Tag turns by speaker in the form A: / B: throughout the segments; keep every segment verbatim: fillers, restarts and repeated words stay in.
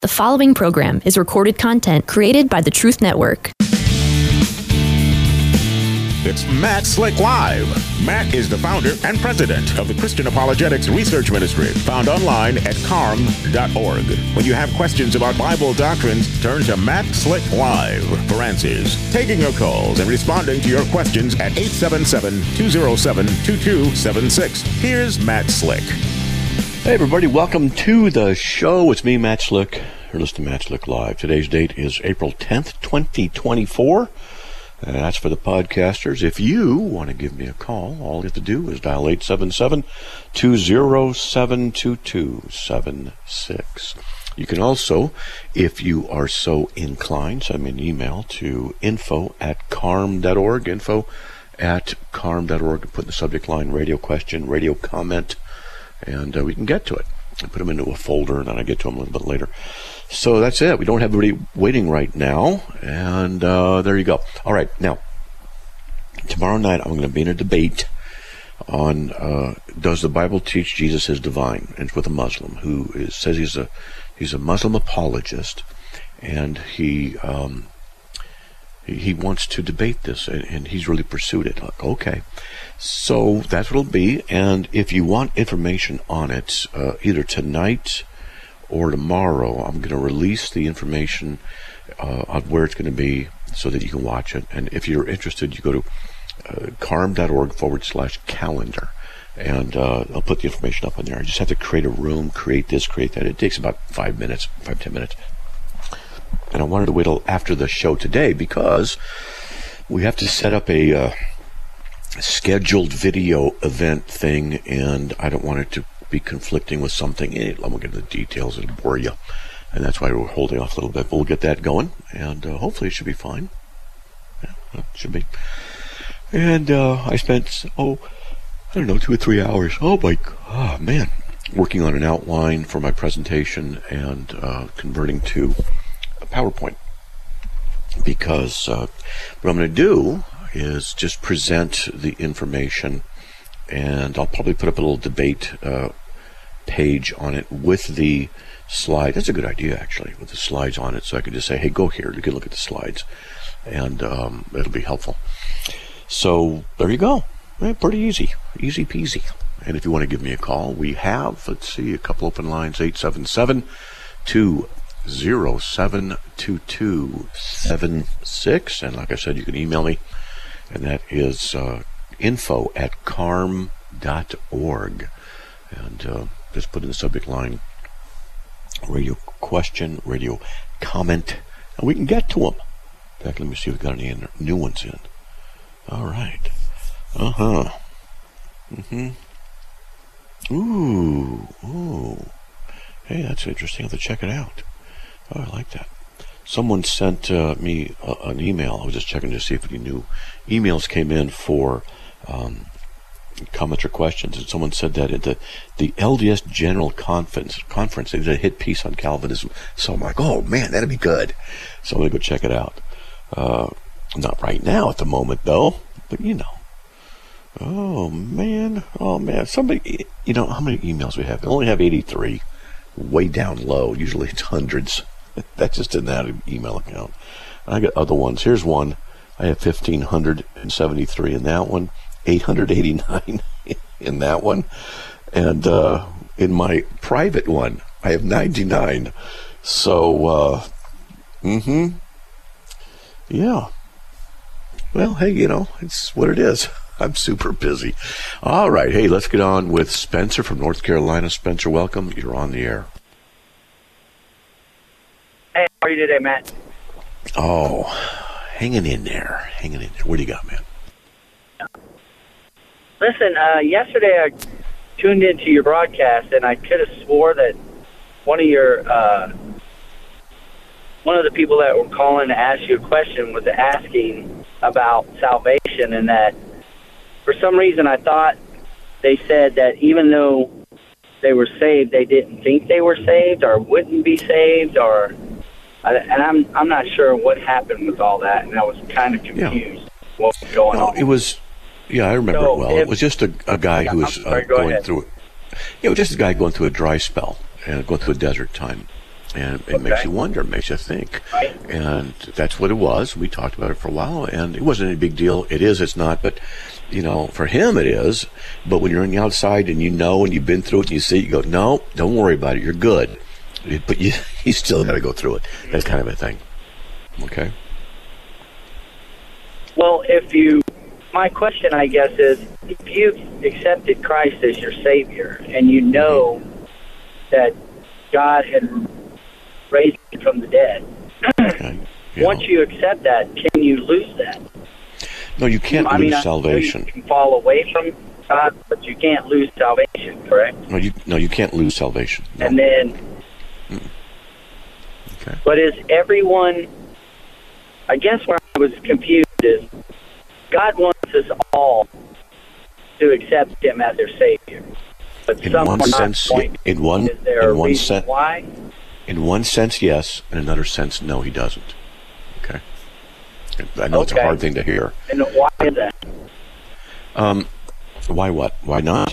A: The following program is recorded content created by the Truth Network.
B: It's Matt Slick Live. Matt is the founder and president of the Christian Apologetics Research Ministry, found online at carm dot org. When you have questions about Bible doctrines, turn to Matt Slick Live for answers. Taking your calls and responding to your questions at eight seven seven, two oh seven, two two seven six. Here's Matt Slick.
C: Hey everybody, welcome to the show. It's me, Matt Slick. You're listening to Matt Slick Live. Today's date is April tenth, twenty twenty-four. Uh, that's for the podcasters. If you want to give me a call, all you have to do is dial eight seven seven, two oh seven, two two seven six. You can also, if you are so inclined, send me an email to info at carm dot org, info at carm dot org, and put in the subject line radio question, radio comment, and uh, we can get to it. I put them into a folder, and then I get to them a little bit later. So that's it. We don't have anybody waiting right now, and uh, there you go. All right, now, tomorrow night I'm going to be in a debate on uh, does the Bible teach Jesus is divine? And it's with a Muslim who is, says he's a he's a Muslim apologist, and he um, he, he wants to debate this, and, and he's really pursued it. Like, okay, so that's what it'll be. And if you want information on it, uh, either tonight or tomorrow, I'm going to release the information uh, of where it's going to be so that you can watch it. And if you're interested, you go to uh, carm dot org forward slash calendar, and uh, I'll put the information up on there. You just have to create a room, create this, create that. It takes about five minutes, five, ten minutes. And I wanted to wait till after the show today because we have to set up a uh, scheduled video event thing, and I don't want it to be conflicting with something. I won't get into the details, it'll bore you, and that's why we're holding off a little bit, but we'll get that going, and uh, hopefully it should be fine. Yeah, it should be. And uh, I spent, oh, I don't know, two or three hours, oh my god, man, working on an outline for my presentation and uh, converting to a PowerPoint, because uh, what I'm going to do is just present the information, and I'll probably put up a little debate uh, page on it with the slide. That's a good idea, actually, with the slides on it, so I can just say, hey, go here, you can look at the slides, and um, it'll be helpful. So there you go. Eh, pretty easy, easy peasy. And if you want to give me a call, we have, let's see, a couple open lines, eight seven seven, two oh seven, two two seven six, and like I said, you can email me, and that is uh, info at carm dot org, and uh, just put in the subject line radio question, radio comment, and we can get to them. In fact, let me see if we've got any new ones in. All right. Uh-huh. Mm-hmm. Ooh. Ooh. Hey, that's interesting. I have to check it out. Oh, I like that. Someone sent uh, me uh, an email. I was just checking to see if any new emails came in for um, comments or questions, and someone said that at the, the L D S General Conference, conference they did a hit piece on Calvinism. So I'm like, oh man, that'd be good. So I'm going to go check it out. Uh, not right now at the moment, though, but you know. Oh man, oh man. Somebody, you know, how many emails we have? We only have eighty-three. Way down low. Usually it's hundreds. That's just in that email account. I got other ones. Here's one. I have fifteen seventy-three in that one, eight hundred eighty-nine in that one, and uh, in my private one, I have ninety-nine. So, uh, mm-hmm. Yeah. Well, hey, you know, it's what it is. I'm super busy. All right. Hey, let's get on with Spencer from North Carolina. Spencer, welcome. You're on the air.
D: Hey, how are you today, Matt?
C: Oh, hanging in there. Hanging in there. What do you got, man?
D: Listen, uh, yesterday I tuned into your broadcast, and I could have swore that one of your, uh, one of the people that were calling to ask you a question was asking about salvation, and that for some reason I thought they said that even though they were saved, they didn't think they were saved or wouldn't be saved, or and I'm I'm not sure what happened with all that, and I was kind of confused yeah. what was going
C: no,
D: on.
C: It was, yeah, I remember
D: so
C: it well.
D: If,
C: it was just a, a guy who was
D: sorry,
C: uh,
D: go
C: going
D: ahead.
C: through it. Yeah, it was just a guy going through a dry spell and going through a desert time. And it
D: Okay.
C: makes you wonder, makes you think.
D: Right.
C: And that's what it was. We talked about it for a while, and it wasn't any big deal. It is, it's not, but, you know, for him it is. But when you're on the outside and you know and you've been through it and you see it, you go, no, don't worry about it. You're good. But you, you still got to go through it. That kind of a thing. Okay?
D: Well, if you, my question, I guess, is if you've accepted Christ as your Savior and you know that God had raised him from the dead,
C: Okay. You
D: once
C: know.
D: you accept that, can you lose that?
C: No, you can't
D: I
C: lose
D: mean, I know
C: salvation.
D: you can fall away from God, but you can't lose salvation, correct?
C: No, you no, you can't lose salvation. No.
D: And then,
C: Okay.
D: but is everyone, I guess where I was confused is, God wants us all to accept him as their Savior. But
C: In
D: some
C: one
D: are not
C: sense,
D: going to.
C: in one
D: Is there a
C: in one
D: reason
C: sense,
D: why?
C: in one sense, yes. In another sense, no, he doesn't. Okay. I know it's a
D: Okay.
C: hard thing to hear.
D: And why is that?
C: Um, why what? Why not?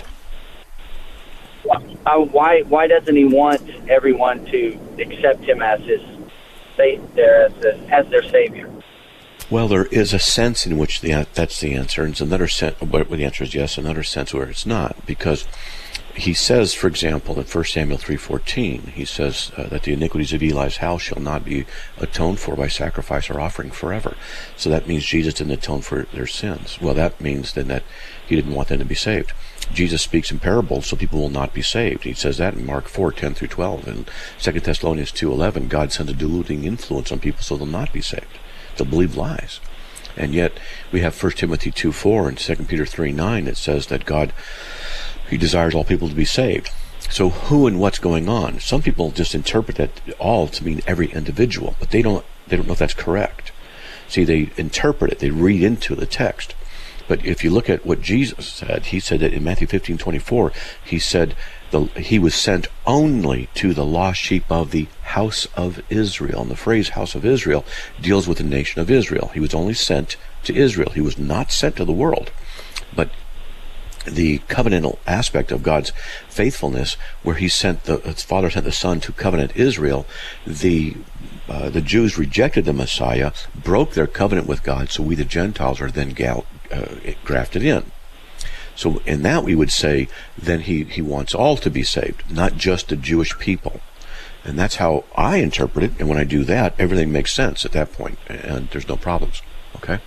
D: Uh, why why doesn't he want everyone to accept him as his sa- their, as, as their Savior?
C: Well, there is a sense in which the that's the answer, and it's another sense where the answer is yes, another sense where it's not, because he says, for example, in First Samuel three fourteen, he says uh, that the iniquities of Eli's house shall not be atoned for by sacrifice or offering forever. So that means Jesus didn't atone for their sins. Well, that means then that he didn't want them to be saved. Jesus speaks in parables, so people will not be saved. He says that in Mark four ten through twelve, and Second Thessalonians two eleven. God sends a deluding influence on people so they'll not be saved. They'll believe lies. And yet we have First Timothy two four and Second Peter three nine that says that God, he desires all people to be saved. So who and what's going on? Some people just interpret that all to mean every individual, but they don't they don't know if that's correct. See, they interpret it, they read into the text. But if you look at what Jesus said, he said that in Matthew fifteen twenty-four, he said the, he was sent only to the lost sheep of the house of Israel. And the phrase house of Israel deals with the nation of Israel. He was only sent to Israel. He was not sent to the world. But the covenantal aspect of God's faithfulness, where he sent the his father sent the son to covenant Israel, the uh, the Jews rejected the Messiah, broke their covenant with God, so we the Gentiles are then gal, uh, grafted in. So in that we would say then he, he wants all to be saved, not just the Jewish people. And that's how I interpret it, and when I do that, everything makes sense at that point, and there's no problems. Okay?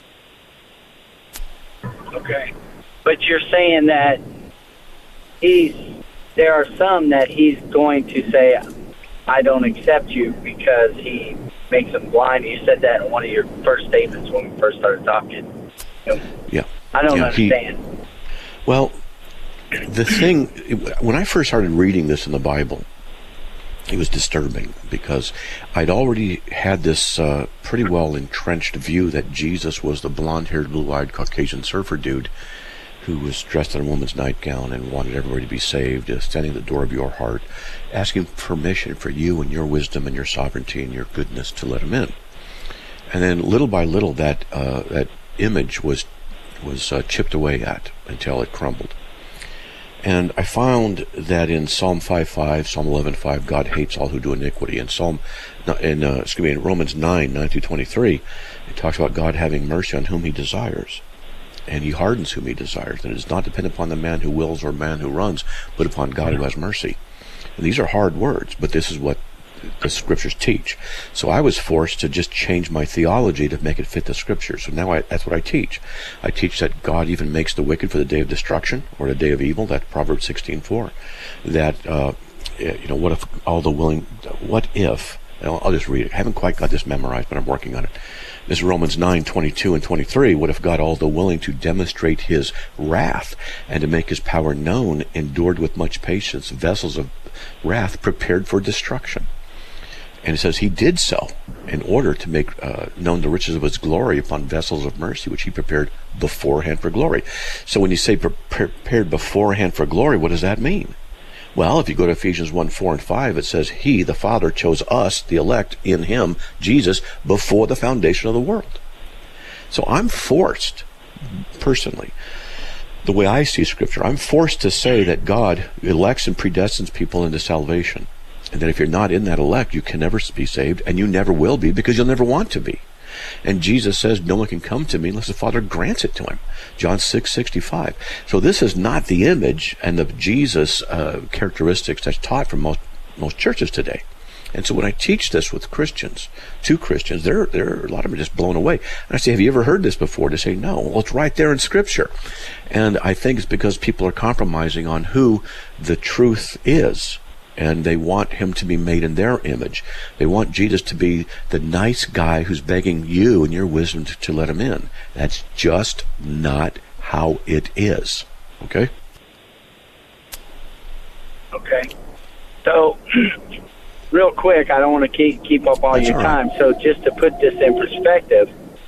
D: Okay. But you're saying that he's there are some that he's going to say, I don't accept you because he makes them blind. You said that in one of your first statements when we first started talking. You know,
C: Yeah.
D: I don't
C: Yeah, he-
D: understand.
C: Well, the thing, when I first started reading this in the Bible, it was disturbing because I'd already had this uh, pretty well entrenched view that Jesus was the blonde-haired, blue-eyed Caucasian surfer dude who was dressed in a woman's nightgown and wanted everybody to be saved, uh, standing at the door of your heart, asking permission for you and your wisdom and your sovereignty and your goodness to let him in. And then little by little that uh, that image was was uh, chipped away at until it crumbled. And I found that in Psalm five five, Psalm eleven five, God hates all who do iniquity. In Psalm, in uh, excuse me, in Romans nine nine through twenty-three, it talks about God having mercy on whom He desires, and He hardens whom He desires. And it is not dependent upon the man who wills or man who runs, but upon God who has mercy. And these are hard words, but this is what the scriptures teach. So I was forced to just change my theology to make it fit the scriptures. So now I, that's what I teach. I teach that God even makes the wicked for the day of destruction or the day of evil. That's Proverbs sixteen four. That uh, you know, what if all the willing? What if? I'll, I'll just read it. I haven't quite got this memorized, but I'm working on it. This is Romans nine twenty-two and twenty-three. What if God, although willing to demonstrate His wrath and to make His power known, endured with much patience vessels of wrath prepared for destruction? And it says He did so in order to make uh, known the riches of His glory upon vessels of mercy, which He prepared beforehand for glory. So when you say pre- prepared beforehand for glory, what does that mean? Well, if you go to Ephesians one four and five, it says He, the Father, chose us, the elect, in Him, Jesus, before the foundation of the world. So I'm forced, personally, the way I see Scripture, I'm forced to say that God elects and predestines people into salvation. and that if you're not in that elect, you can never be saved, and you never will be because you'll never want to be. And Jesus says, no one can come to me unless the Father grants it to him. John six sixty-five. So this is not the image and the Jesus uh, characteristics that's taught from most most churches today. And so when I teach this with Christians, to Christians, they're, they're, a lot of them are just blown away. And I say, have you ever heard this before? They say, no. Well, it's right there in Scripture. And I think it's because people are compromising on who the truth is. And they want him to be made in their image. They want Jesus to be the nice guy who's begging you and your wisdom to, to let him in. That's just not how it is. Okay?
D: Okay. So, real quick, I don't want to keep keep up all
C: That's
D: your
C: all right.
D: time. So, just to put this in perspective,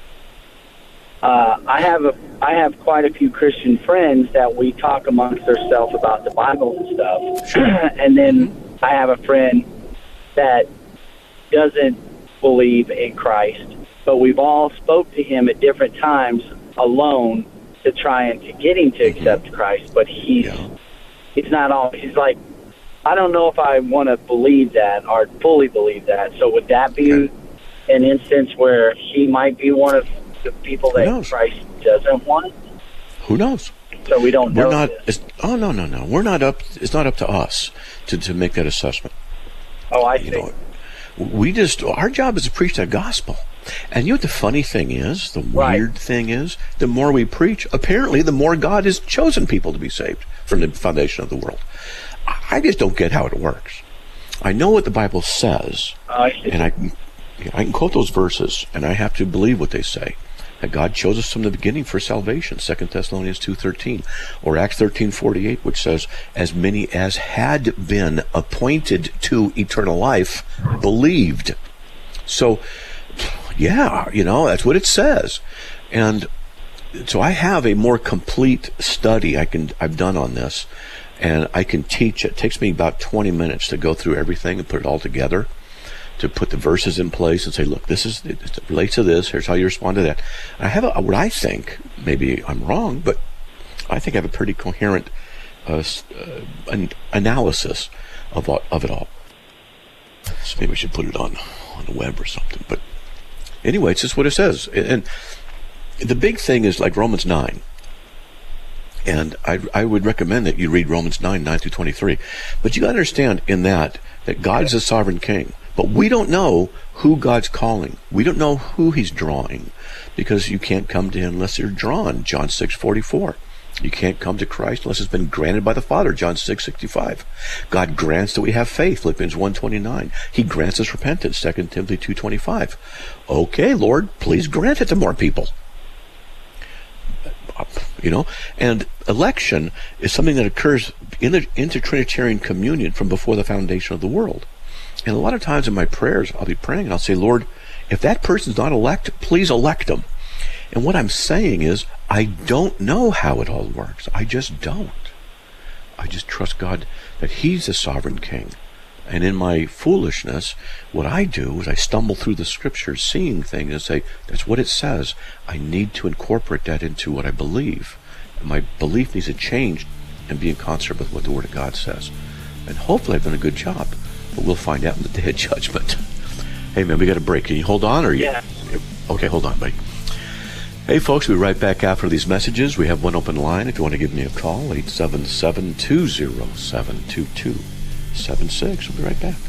D: uh, I have a I have quite a few Christian friends that we talk amongst ourselves about the Bible and stuff.
C: Sure.
D: And then I have a friend that doesn't believe in Christ, but we've all spoke to him at different times alone to try and to get him to
C: Mm-hmm.
D: accept Christ. But he's
C: Yeah.
D: he's not all. He's like, I don't know if I want to believe that or fully believe that. So would that be
C: Okay.
D: an instance where he might be one of the people
C: Who
D: that
C: knows?
D: Christ doesn't want?
C: Who knows?
D: So we don't know.
C: We're not.
D: this.
C: It's, oh no, no, no. We're not up. It's not up to us to, to make that assessment.
D: Oh, I
C: You
D: see.
C: know, we just our job is to preach that gospel. And you know what the funny thing is? The
D: Right.
C: weird thing is, the more we preach, apparently, the more God has chosen people to be saved from the foundation of the world. I just don't get how it works. I know what the Bible says,
D: Oh, I see.
C: and I can, I can quote those verses, and I have to believe what they say. That God chose us from the beginning for salvation, Second Thessalonians two thirteen, or Acts thirteen forty-eight, which says, as many as had been appointed to eternal life believed. So, yeah, you know, that's what it says. And so I have a more complete study I can, I've done on this, and I can teach it. It takes me about twenty minutes to go through everything and put it all together, to put the verses in place and say, look, this is, it relates to this, here's how you respond to that. I have a, what I think, maybe I'm wrong, but I think I have a pretty coherent uh, uh, an analysis of, of it all. So maybe we should put it on, on the web or something. But anyway, it's just what it says. And the big thing is like Romans nine. And I, I would recommend that you read Romans nine, nine through twenty-three. But you got to understand in that, that God's a sovereign king. But we don't know who God's calling. We don't know who he's drawing, because you can't come to him unless you're drawn, John six forty-four. You can't come to Christ unless it's been granted by the Father, John six sixty-five. God grants that we have faith, Philippians one twenty-nine. He grants us repentance, Second Timothy two twenty-five. Okay, Lord, please grant it to more people. You know, and election is something that occurs in the inter-Trinitarian communion from before the foundation of the world. And a lot of times in my prayers, I'll be praying and I'll say, Lord, if that person's not elect, please elect them. And what I'm saying is, I don't know how it all works. I just don't. I just trust God that he's the sovereign king. And in my foolishness, what I do is I stumble through the scriptures, seeing things and say, that's what it says. I need to incorporate that into what I believe. And my belief needs to change and be in concert with what the Word of God says. And hopefully I've done a good job. But we'll find out in the day of judgment. Hey, man, we got a break. Can you hold on? Or you...
D: Yeah.
C: Okay, hold on, buddy. Hey, folks, we'll be right back after these messages. We have one open line. If you want to give me a call, eight seven seven, two zero seven, two two seven six. We'll be right back.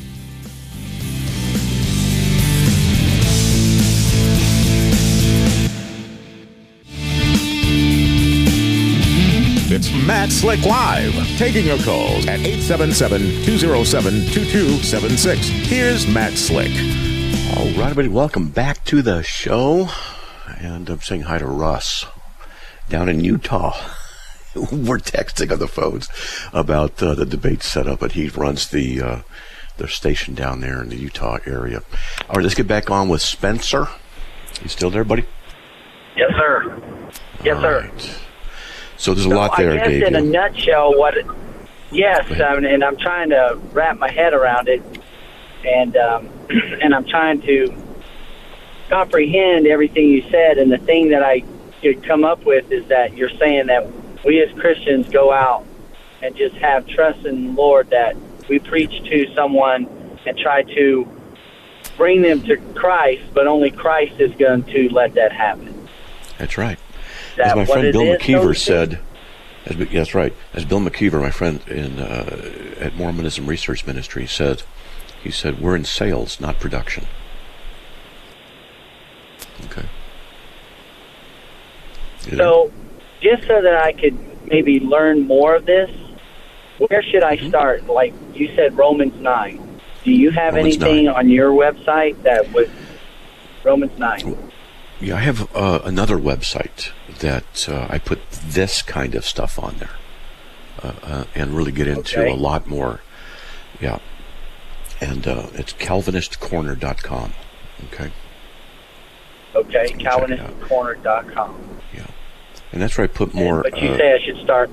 B: It's Matt Slick Live, taking your calls at eight seven seven, two zero seven, two two seven six. Here's Matt Slick.
C: All right, everybody, welcome back to the show. And I'm saying hi to Russ down in Utah. We're texting on the phones about uh, the debate setup, but he runs the uh, the station down there in the Utah area. All right, let's get back on with Spencer. You still there, buddy?
D: Yes, sir. Yes,
C: All
D: sir.
C: right. So there's a
D: So
C: lot there,
D: I guess
C: Dave.
D: in a nutshell, what? It, yes,
C: Go ahead.
D: I mean, and I'm trying to wrap my head around it, and um, and I'm trying to comprehend everything you said. And the thing that I could come up with is that you're saying that we as Christians go out and just have trust in the Lord that we preach to someone and try to bring them to Christ, but only Christ is going to let that happen.
C: That's right.
D: That
C: As my friend Bill
D: is,
C: McKeever
D: so
C: said, as, yeah, that's right. As Bill McKeever, my friend in uh, at Mormonism Research Ministry, said, he said, we're in sales, not production. Okay. You
D: So,
C: know?
D: just so that I could maybe learn more of this, where should I
C: Mm-hmm.
D: start? Like you said, Romans nine. Do you have
C: Romans
D: anything
C: nine.
D: on your website that would Romans nine?
C: Yeah, I have uh, another website that uh, I put this kind of stuff on there uh, uh, and really get into
D: Okay.
C: a lot more. Yeah. And uh, it's calvinist corner dot com. Okay.
D: Okay,
C: Check it
D: calvinist
C: out.
D: corner dot com.
C: Yeah. And that's where I put more.
D: But you
C: uh,
D: say I should start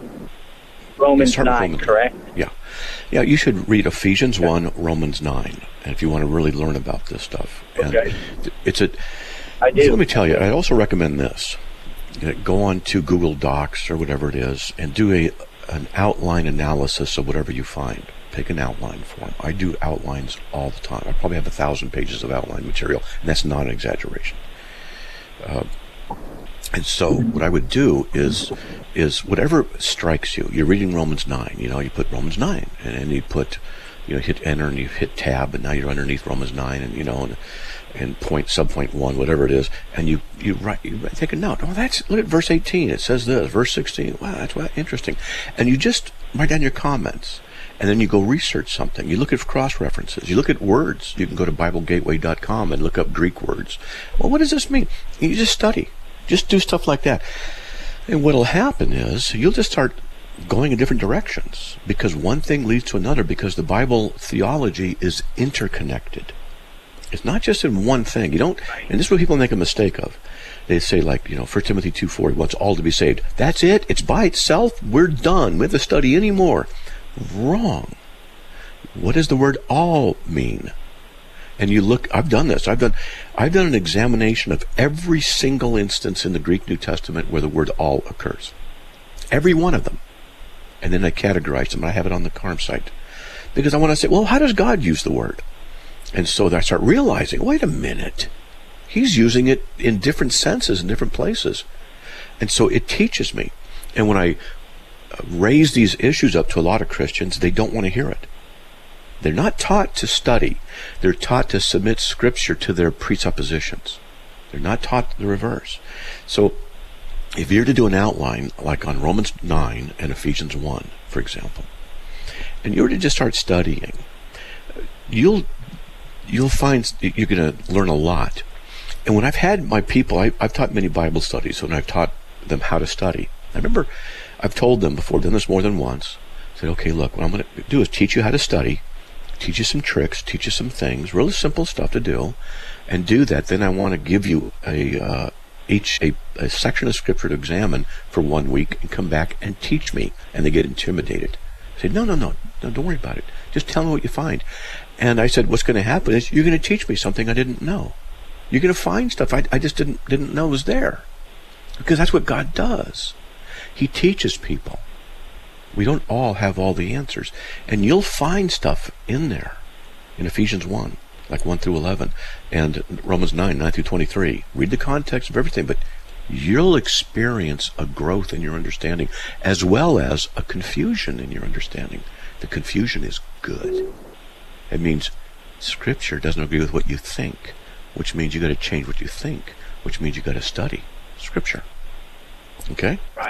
D: Romans
C: start with
D: nine,
C: Romans.
D: correct?
C: Yeah. Yeah, you should read Ephesians one, Romans nine, and if you want to really learn about this stuff. And
D: Okay.
C: it's a.
D: I do.
C: So let me tell you, I'd also recommend this. You know, go on to Google Docs or whatever it is and do a an outline analysis of whatever you find. Take an outline form. I do outlines all the time. I probably have a thousand pages of outline material, and that's not an exaggeration. Uh, and so what I would do is is whatever strikes you. You're reading Romans nine. You know, you put Romans nine, and then you put, you know, hit enter, and you hit tab, and now you're underneath Romans nine, and you know, and, and point sub point one, whatever it is, and you you write, you write, take a note. Oh, that's look at verse eighteen. It says this. Verse sixteen. Wow, that's wow, interesting. And you just write down your comments. And then you go research something. You look at cross-references. You look at words. You can go to Bible Gateway dot com and look up Greek words. Well, what does this mean? You just study. Just do stuff like that. And what will happen is you'll just start going in different directions because one thing leads to another because the Bible theology is interconnected. It's not just in one thing. You don't, and this is what people make a mistake of. They say, like, you know, First Timothy two four, he wants all to be saved. That's it. It's by itself. We're done. We don't have to study anymore. Wrong. What does the word all mean? And you look, I've done this. I've done I've done an examination of every single instance in the Greek New Testament where the word all occurs. Every one of them. And then I categorize them. I have it on the Carm site. Because I want to say, well, how does God use the word? And so I start realizing, wait a minute. He's using it in different senses in different places. And so it teaches me. And when I raise these issues up to a lot of Christians, they don't want to hear it. They're not taught to study. They're taught to submit Scripture to their presuppositions. They're not taught the reverse. So if you're to do an outline, like on Romans nine and Ephesians one, for example, and you were to just start studying, you'll you'll find you're going to learn a lot. And when I've had my people, I, I've taught many Bible studies, and I've taught them how to study. I remember I've told them before, done this more than once, said, okay, look, what I'm going to do is teach you how to study, teach you some tricks, teach you some things, really simple stuff to do, and do that. Then I want to give you a uh, each a, a section of Scripture to examine for one week and come back and teach me. And they get intimidated. I said, no, no, no, no, don't worry about it. Just tell me what you find. And I said, what's going to happen is you're going to teach me something I didn't know. You're going to find stuff I, I just didn't didn't know was there. Because that's what God does. He teaches people. We don't all have all the answers. And you'll find stuff in there in Ephesians one, like one through eleven, and Romans nine, nine through twenty-three. Read the context of everything, but you'll experience a growth in your understanding as well as a confusion in your understanding. The confusion is good. It means Scripture doesn't agree with what you think, which means you got to change what you think, which means you got to study Scripture. Okay?
D: Right.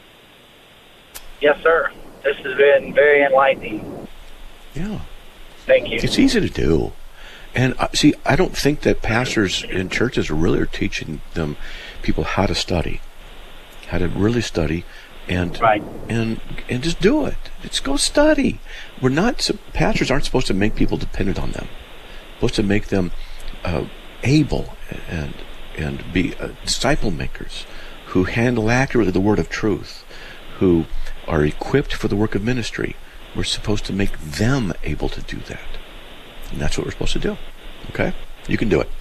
D: Yes, sir. This has been very enlightening.
C: Yeah.
D: Thank you.
C: It's easy to do. And uh, see, I don't think that pastors in churches really are teaching them people how to study, how to really study, and
D: Right.
C: and and just do it. Just go study. We're not pastors aren't supposed to make people dependent on them. We're supposed to make them uh, able and and be uh, disciple makers who handle accurately the word of truth, who are equipped for the work of ministry. We're supposed to make them able to do that. And that's what we're supposed to do. Okay? You can do it.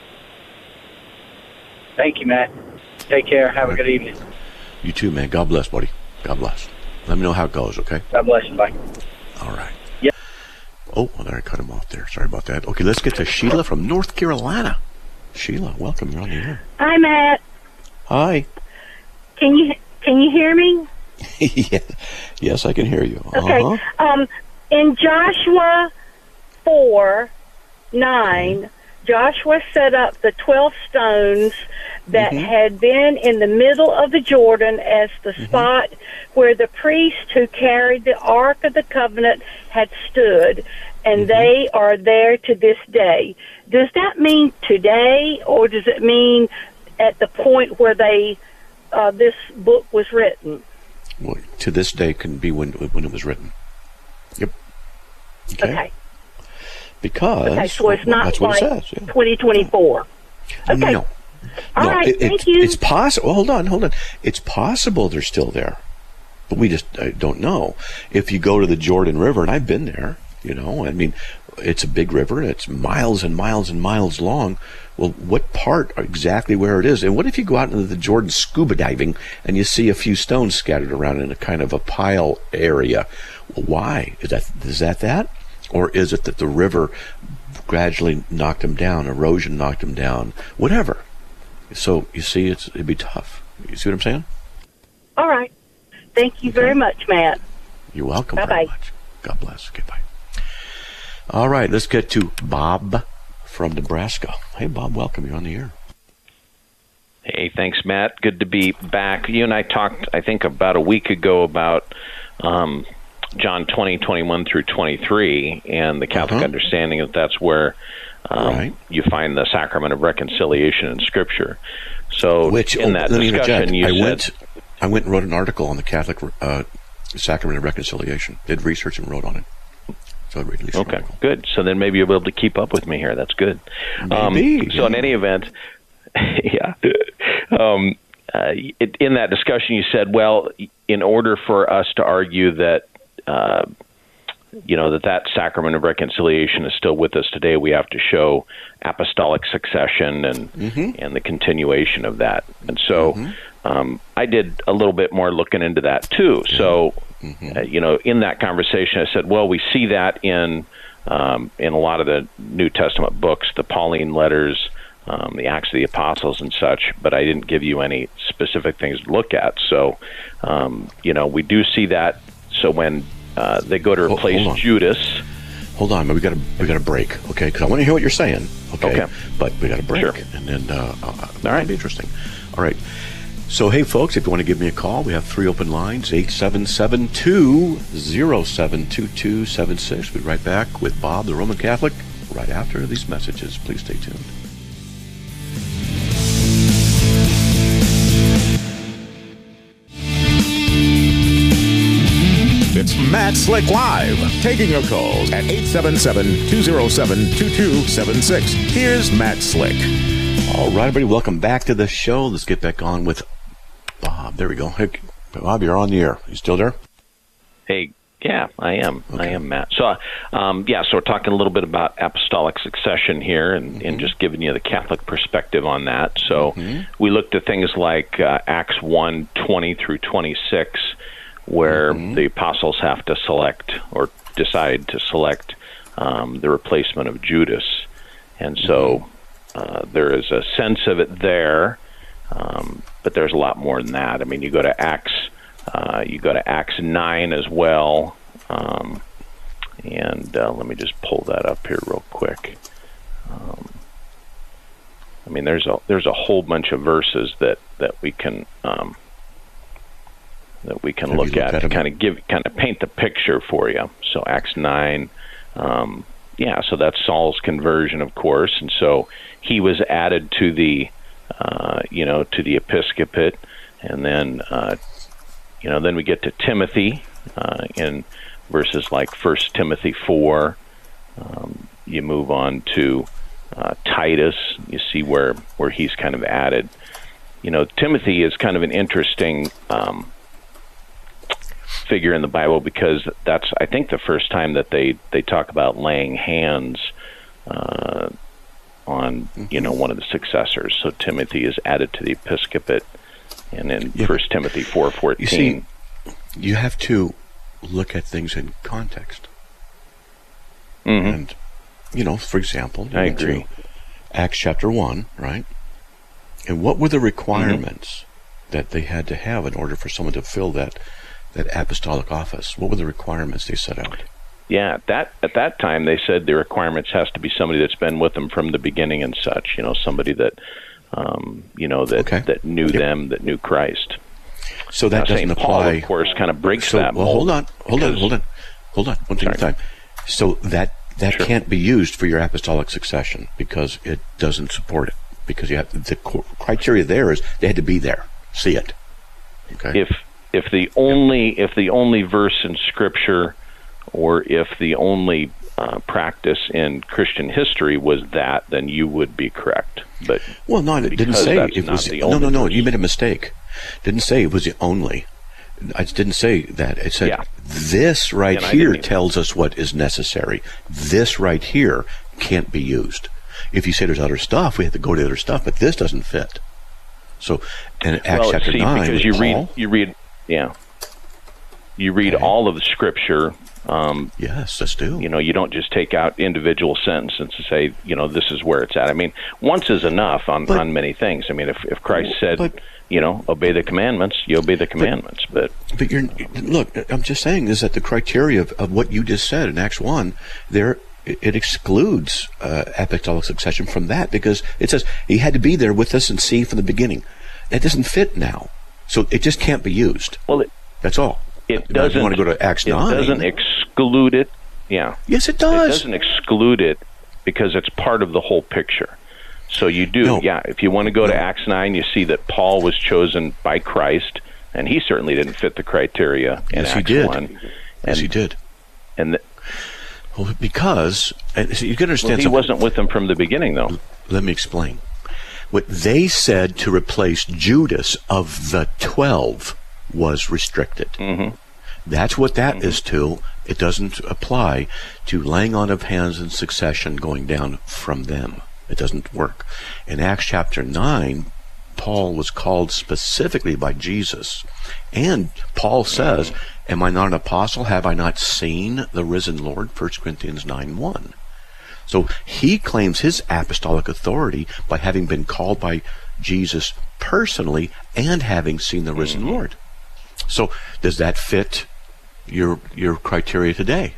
D: Thank you, Matt. Take care. Have a good evening.
C: You too, man. God bless, buddy. God bless. Let me know how it goes, okay?
D: God bless you. Bye.
C: All right.
D: Yep.
C: oh, well, there I cut him off there. Sorry about that. Okay, let's get to Sheila from North Carolina. Sheila, welcome. You're on the air.
E: Hi, Matt.
C: Hi.
E: Can you can you hear me?
C: yeah. Yes, I can hear you.
E: Okay.
C: Uh-huh.
E: Um, in Joshua four nine, Joshua set up the twelve stones that
C: mm-hmm.
E: had been in the middle of the Jordan as the
C: mm-hmm.
E: spot where the priests who carried the Ark of the Covenant had stood, and mm-hmm. they are there to this day. Does that mean today, or does it mean at the point where they uh, this book was written?
C: Well, to this day can be when when it was written. Yep. Okay.
E: Okay.
C: Because
E: okay, so it's not
C: that's what
E: like
C: it says. Yeah.
E: twenty twenty-four. Okay.
C: No.
E: All
C: no,
E: right,
C: it,
E: thank
C: it,
E: you.
C: It's possible. Hold on, hold on. It's possible they're still there, but we just uh, don't know. If you go to the Jordan River, and I've been there, you know, I mean, it's a big river. It's miles and miles and miles long. Well, what part exactly where it is? And what if you go out into the Jordan scuba diving and you see a few stones scattered around in a kind of a pile area? Well, why? Is that is that that? Or is it that the river gradually knocked them down, erosion knocked them down, whatever? So, you see, it's, it'd be tough. You see what I'm saying?
E: All right. Thank you okay. very much, Matt.
C: You're welcome
E: Bye-bye.
C: very much. God bless. Goodbye. All right, let's get to Bob from Nebraska. Hey, Bob, welcome. You're on the air.
F: Hey, thanks, Matt. Good to be back. You and I talked, I think, about a week ago about um, John twenty, twenty-one through twenty-three, and the Catholic uh-huh. understanding that that's where um, right. you find the sacrament of reconciliation in Scripture. So
C: Which,
F: in
C: oh,
F: that
C: let me
F: discussion, you
C: I
F: said...
C: Went, I went and wrote an article on the Catholic uh, sacrament of reconciliation. Did research and wrote on it. So I read at
F: okay, good. So then maybe you'll be able to keep up with me here. That's good.
C: Maybe.
F: Um, so
C: yeah.
F: in any event, yeah. Um, uh, it, in that discussion, you said, well, in order for us to argue that, uh, you know, that that sacrament of reconciliation is still with us today, we have to show apostolic succession and
C: mm-hmm.
F: and the continuation of that. And so mm-hmm. um, I did a little bit more looking into that too. Yeah. So, mm-hmm. uh, you know, in that conversation, I said, well, we see that in um, in a lot of the New Testament books, the Pauline letters, um, the Acts of the Apostles and such, but I didn't give you any specific things to look at. So, um, you know, we do see that. So when uh, they go to replace oh, Judas...
C: Hold on, we got to we got to break, okay? Because I want to hear what you're saying, okay?
F: okay.
C: But we got to break,
F: sure.
C: and then uh, uh,
F: all
C: that'll be interesting. All right. So, hey, folks, if you want to give me a call, we have three open lines: eight seven seven, two zero seven, two two seven six. We'll be right back with Bob, the Roman Catholic, right after these messages. Please stay tuned.
B: It's Matt Slick Live, taking your calls at eight seven seven, two zero seven, two two seven six. Here's Matt Slick.
C: All right, everybody, welcome back to the show. Let's get back on with Bob. There we go. Hey, Bob, you're on the air. You still there?
F: Hey, yeah, I am.
C: Okay.
F: I am, Matt. So, um, yeah, so we're talking a little bit about apostolic succession here and, mm-hmm. and just giving you the Catholic perspective on that. So mm-hmm. we looked at things like uh, Acts one, twenty through twenty-six, where mm-hmm. the apostles have to select or decide to select um, the replacement of Judas. And so uh, there is a sense of it there, um, but there's a lot more than that. I mean, you go to Acts, uh, you go to Acts nine as well, um, and uh, let me just pull that up here real quick. Um, I mean, there's a there's a whole bunch of verses that that we can. Um, that we can
C: Have
F: look at,
C: at
F: to kind of give, kind of paint the picture for you. So Acts nine, um, yeah, so that's Saul's conversion, of course, and so he was added to the, uh, you know, to the episcopate, and then, uh, you know, then we get to Timothy uh, in verses like First Timothy four. Um, you move on to uh, Titus. You see where where he's kind of added. You know, Timothy is kind of an interesting. Um, figure in the Bible because that's I think the first time that they they talk about laying hands uh, on you know one of the successors. So Timothy is added to the episcopate, and in yeah, First Timothy four fourteen.
C: You see, you have to look at things in context.
F: Mm-hmm.
C: And, you know, for example, you
F: I
C: went
F: agree.
C: to Acts chapter one, right? And what were the requirements mm-hmm. that they had to have in order for someone to fill that that apostolic office? What were the requirements they set out?
F: Yeah, at that at that time they said the requirements has to be somebody that's been with them from the beginning and such. You know, somebody that um, you know that
C: okay.
F: that knew yep. them, that knew Christ.
C: So that
F: now,
C: doesn't
F: Saint
C: apply.
F: Paul, of course, kind of breaks
C: so,
F: that.
C: Well,
F: mold
C: hold on, hold on, hold on, hold on. One thing at a time. So that that
F: sure.
C: can't be used for your apostolic succession because it doesn't support it. Because you have the criteria there is they had to be there, see it. Okay.
F: If if the only if the only verse in Scripture, or if the only uh, practice in Christian history was that, then you would be correct. But
C: well, no, it didn't say it was.
F: The
C: no, no, no.
F: verse.
C: You made a mistake. Didn't say it was the only. I didn't say that. It said
F: yeah.
C: this right
F: and
C: here tells us what is necessary. This right here can't be used. If you say there's other stuff, we have to go to other stuff, but this doesn't fit. So, in Acts
F: well,
C: chapter
F: see,
C: nine,
F: because you
C: Paul,
F: read, you read, yeah, you read
C: okay.
F: all of the Scripture. Um,
C: yes, let's do.
F: You know, you don't just take out individual sentences and say, you know, this is where it's at. I mean, once is enough on,
C: but,
F: on many things. I mean, if, if Christ said,
C: but,
F: you know, obey the commandments, you obey the commandments. But
C: but, but you're look. I'm just saying is that the criteria of, of what you just said in Acts one, there it, it excludes uh, apostolic succession from that because it says he had to be there with us and see from the beginning. That doesn't fit now, so it just can't be used.
F: Well, it,
C: that's all.
F: It
C: now,
F: doesn't.
C: If you want to go to Acts
F: it
C: nine?
F: It doesn't exclude it. Yeah.
C: Yes, it does.
F: It doesn't exclude it because it's part of the whole picture. So you do,
C: no.
F: yeah. If you want to go
C: no.
F: to Acts nine, you see that Paul was chosen by Christ, and he certainly didn't fit the criteria in
C: yes,
F: Acts
C: he did.
F: one. And,
C: yes, he did.
F: And the,
C: well, because and so you can understand.
F: Well, he
C: something.
F: wasn't with them from the beginning, though.
C: Let me explain. What they said to replace Judas of the twelve was restricted.
F: Mm-hmm.
C: That's what that
F: mm-hmm.
C: is to. It doesn't apply to laying on of hands in succession going down from them. It doesn't work. In Acts chapter nine, Paul was called specifically by Jesus. And Paul says, mm-hmm. am I not an apostle? Have I not seen the risen Lord? First Corinthians nine one. So he claims his apostolic authority by having been called by Jesus personally and having seen the risen mm-hmm. Lord. So does that fit your your criteria today?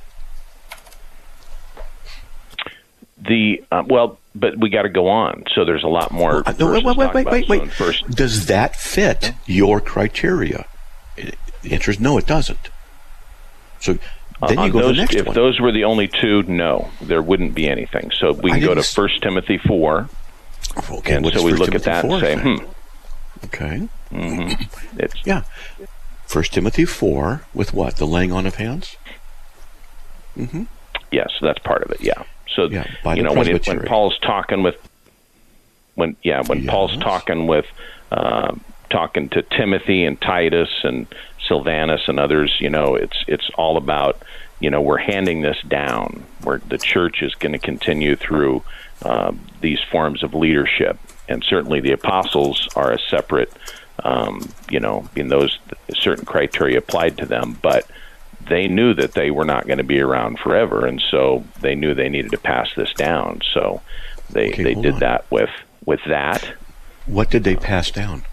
F: The uh, well, but we got to go on. So there's a lot more.
C: Well, no, wait, wait, wait, wait, wait. So first, does that fit yeah. your criteria? The answer is no, it doesn't. So then
F: uh,
C: you go
F: those,
C: to the next
F: if
C: one.
F: If those were the only two, no, there wouldn't be anything. So we can go to First Timothy four,
C: okay,
F: and so we look
C: Timothy
F: at that
C: four,
F: and say,
C: then?
F: hmm.
C: Okay.
F: Mm-hmm. It's,
C: yeah. First Timothy four with what? The laying on of hands? Mm-hmm.
F: Yes, that's part of it, yeah. So,
C: yeah, by
F: you
C: the
F: know, when, it, when Paul's talking with, when yeah, when
C: yes.
F: Paul's talking with, uh, talking to Timothy and Titus and Silvanus and others, you know, it's it's all about, you know, we're handing this down. Where the church is going to continue through uh, these forms of leadership, and certainly the apostles are a separate, um, you know, in those certain criteria applied to them, but they knew that they were not going to be around forever, and so they knew they needed to pass this down. So they
C: okay,
F: they did
C: on.
F: that with with that.
C: What did they pass down?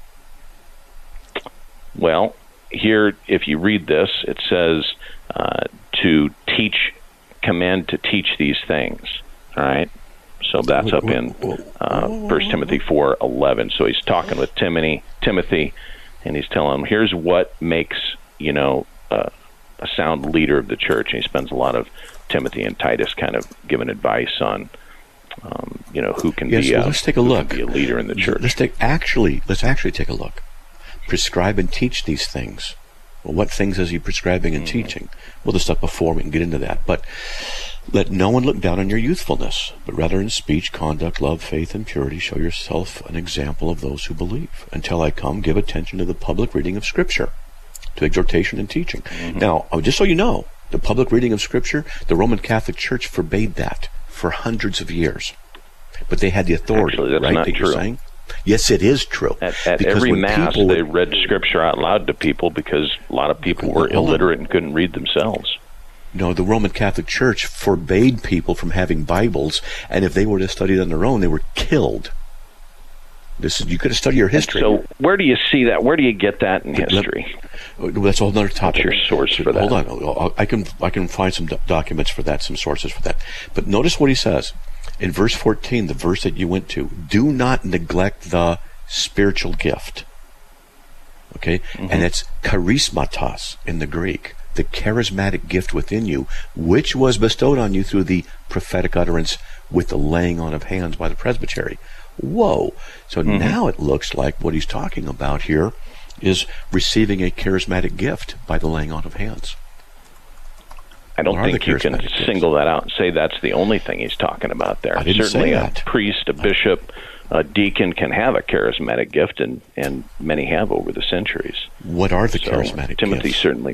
F: Well, here, if you read this, it says uh, to teach, command to teach these things. All right, so that's up in uh, First Timothy four eleven. So he's talking with Timothy, Timothy, and he's telling him, here's what makes you know. Uh, a sound leader of the church, and he spends a lot of Timothy and Titus kind of giving advice on, um, you know, who can
C: yes,
F: be
C: well,
F: a,
C: let's take a look.
F: Be a leader in the church.
C: Let's take actually. Let's actually take a look. Prescribe and teach these things. Well, what things is he prescribing and mm-hmm. teaching? Well, the stuff before we can get into that. But let no one look down on your youthfulness, but rather in speech, conduct, love, faith, and purity, show yourself an example of those who believe. Until I come, give attention to the public reading of Scripture, to exhortation and teaching. Mm-hmm. Now, just so you know, the public reading of Scripture, the Roman Catholic Church forbade that for hundreds of years. But they had the authority,
F: Actually, that's
C: right?
F: not
C: that
F: true.
C: You're saying? Yes, it is true.
F: At, at every Mass,
C: people,
F: they read Scripture out loud to people because a lot of people
C: well,
F: were illiterate and couldn't read themselves.
C: No, the Roman Catholic Church forbade people from having Bibles, and if they were to study it on their own, they were killed. This is, you could have studied your history.
F: So where do you see that? Where do you get that in
C: But
F: history?
C: Let, that's a whole other topic.
F: What's your source for that?
C: Hold on. I can I can find some do- documents for that, some sources for that. But notice what he says. In verse fourteen, the verse that you went to, do not neglect the spiritual gift. Okay? Mm-hmm. And it's charismatos in the Greek, the charismatic gift within you, which was bestowed on you through the prophetic utterance with the laying on of hands by the presbytery. Whoa. So mm-hmm. now it looks like what he's talking about here is receiving a charismatic gift by the laying on of hands.
F: I don't think you can gifts? single that out and say that's the only thing he's talking about there.
C: I didn't
F: Certainly
C: say
F: a
C: that.
F: priest, a bishop, a deacon can have a charismatic gift, and, and many have over the centuries.
C: What are the
F: so
C: charismatic
F: Timothy
C: gifts?
F: certainly,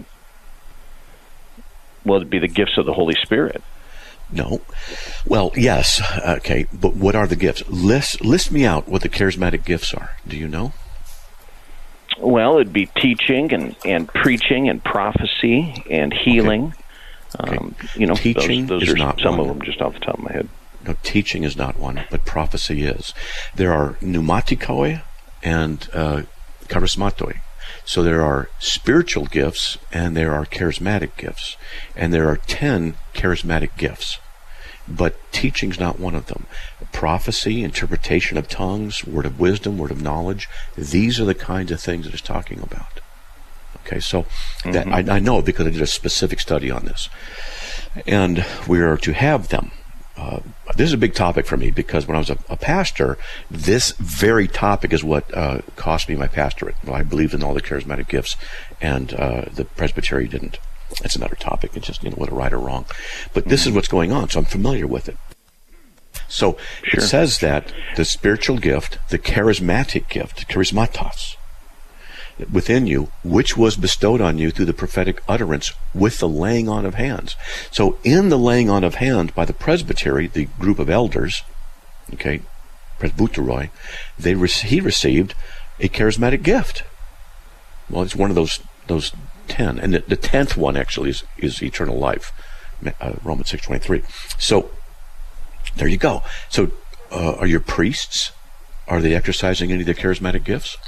F: well, it'd be the gifts of the Holy Spirit.
C: No. Well, yes. Okay. But what are the gifts? List, list me out what the charismatic gifts are. Do you know?
F: Well, it'd be teaching and, and preaching and prophecy and healing.
C: Okay.
F: Um, you know,
C: teaching
F: those, those
C: is
F: are
C: not
F: some
C: one.
F: of them just off the top of my head.
C: No, teaching is not one, but prophecy is. There are pneumatikoi and uh, charismatoi. So there are spiritual gifts and there are charismatic gifts. And there are ten charismatic gifts. But teaching's not one of them. Prophecy, interpretation of tongues, word of wisdom, word of knowledge, these are the kinds of things that it's talking about. Okay, so mm-hmm. that I, I know because I did a specific study on this. And we are to have them. Uh, this is a big topic for me because when I was a, a pastor, this very topic is what uh, cost me my pastorate. Well, I believed in all the charismatic gifts, and uh, the presbytery didn't. That's another topic. It's just, you know, what a right or wrong. But this mm-hmm. is what's going on, so I'm familiar with it. So sure. It says that the spiritual gift, the charismatic gift, charismatos, within you, which was bestowed on you through the prophetic utterance with the laying on of hands. So in the laying on of hands by the presbytery, the group of elders, okay, presbyteroi, they re- he received a charismatic gift. Well, it's one of those those ten, and the, the tenth one actually is, is eternal life, uh, Romans six twenty-three. So there you go. So uh, are your priests, are they exercising any of their charismatic gifts?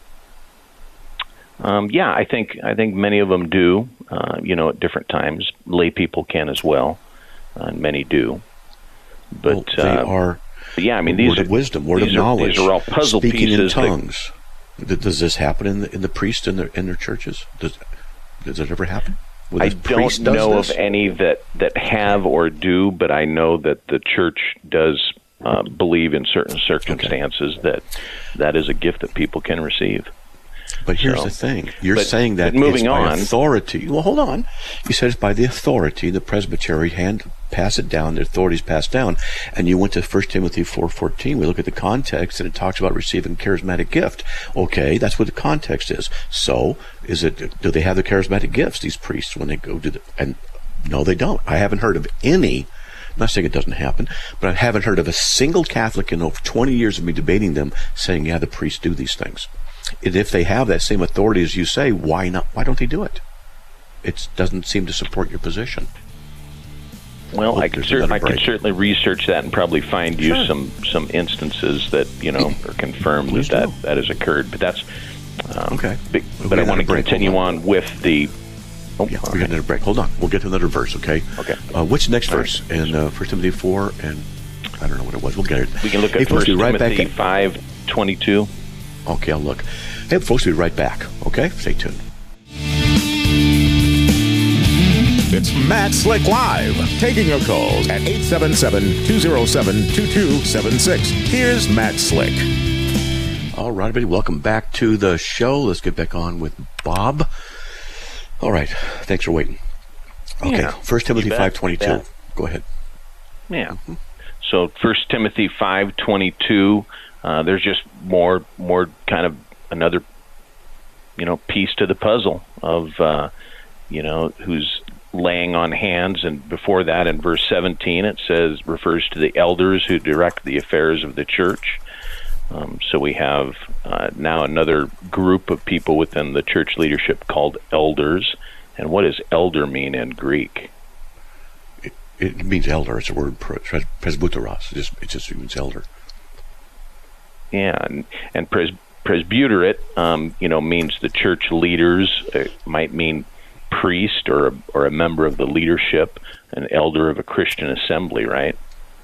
F: Um, yeah, I think I think many of them do. Uh, you know, at different times, lay people can as well, uh, and many do. But
C: well, they
F: uh,
C: are.
F: But yeah, I mean, these
C: word
F: are
C: of wisdom, word of
F: are,
C: knowledge.
F: These are all puzzle
C: speaking
F: pieces.
C: Speaking in tongues. That, does this happen in the in the priests in their in their churches? Does does it ever happen? Will
F: I don't know of any that that have or do, but I know that the church does uh, believe in certain circumstances okay. that that is a gift that people can receive.
C: But here's
F: so,
C: the thing. You're
F: but,
C: saying that
F: moving
C: it's by
F: on,
C: authority. Well, hold on. You said it's by the authority, the presbytery hand pass it down, the authorities pass down. And you went to First Timothy four fourteen. We look at the context, and it talks about receiving charismatic gift. Okay, that's what the context is. So, is it? Do they have the charismatic gifts, these priests, when they go to the... And no, they don't. I haven't heard of any... I'm not saying it doesn't happen, but I haven't heard of a single Catholic in over twenty years of me debating them saying, yeah, the priests do these things. And if they have that same authority as you say, why not? Why don't they do it? It doesn't seem to support your position.
F: Well, oh, I can cer- I can certainly research that and probably find you sure. some some instances that you know are confirmed that, that that has occurred. But that's um, okay. Big, but I want to continue on. on with the.
C: Oh, yeah, we got another break. Hold on, we'll get to another verse. Okay.
F: Okay.
C: Uh, what's the next
F: All
C: verse
F: right.
C: in uh, First Timothy four? And I don't know what it was. We'll get it.
F: We can look at
C: hey,
F: First
C: right
F: Timothy
C: back
F: five twenty-two.
C: Okay, I'll look. Hey, folks, we'll be right back. Okay, stay tuned.
B: It's Matt Slick Live, taking your calls at eight seven seven, two oh seven, two two seven six. Here's Matt Slick.
C: All right, everybody, welcome back to the show. Let's get back on with Bob. All right, thanks for waiting. Okay,
F: yeah,
C: First Timothy five twenty-two. Go ahead.
F: Yeah. Mm-hmm. So First Timothy five twenty-two. Uh, there's just more, more kind of another, you know, piece to the puzzle of, uh, you know, who's laying on hands. And before that, in verse seventeen, it says, refers to the elders who direct the affairs of the church. Um, so we have uh, now another group of people within the church leadership called elders. And what does elder mean in Greek?
C: It means elder. It's a word, pres- presbyteros. It just, it just means elder.
F: Yeah, and, and pres- presbyterate, um, you know, means the church leaders. It might mean priest or a, or a member of the leadership, an elder of a Christian assembly, right?